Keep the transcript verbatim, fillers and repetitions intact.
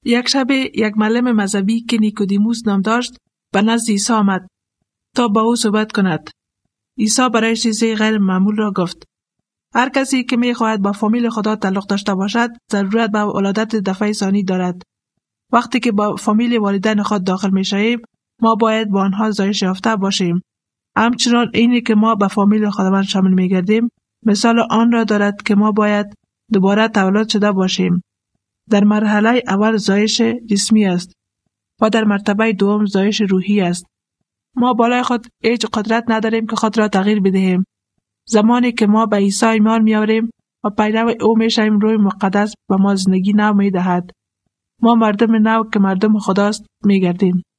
یک شب یک معلم مذهبی که نیکودیموس نام داشت به نزد عیسی آمد تا با او صحبت کند. عیسی برای چیزی غیر معمول را گفت. هر کسی که می خواهد با فامیل خدا تعلق داشته باشد ضرورت به ولادت دفعه ثانی دارد. وقتی که با فامیل والدین خود داخل می شویم ما باید با آنها زایش یافته باشیم. همچنان اینی که ما به فامیل خداوند شامل می گردیم مثال آن را دارد که ما باید دوباره تولد شده باشیم. در مرحله اول زایش جسمی است و در مرتبه دوم زایش روحی است. ما بالای خود هیچ قدرت نداریم که خود را تغییر بدهیم. زمانی که ما به عیسی ایمان می‌آوریم و پیرو او می‌شویم روح مقدس به ما زندگی نو می‌دهد. ما مردم نو که مردم خداست می‌گردیم.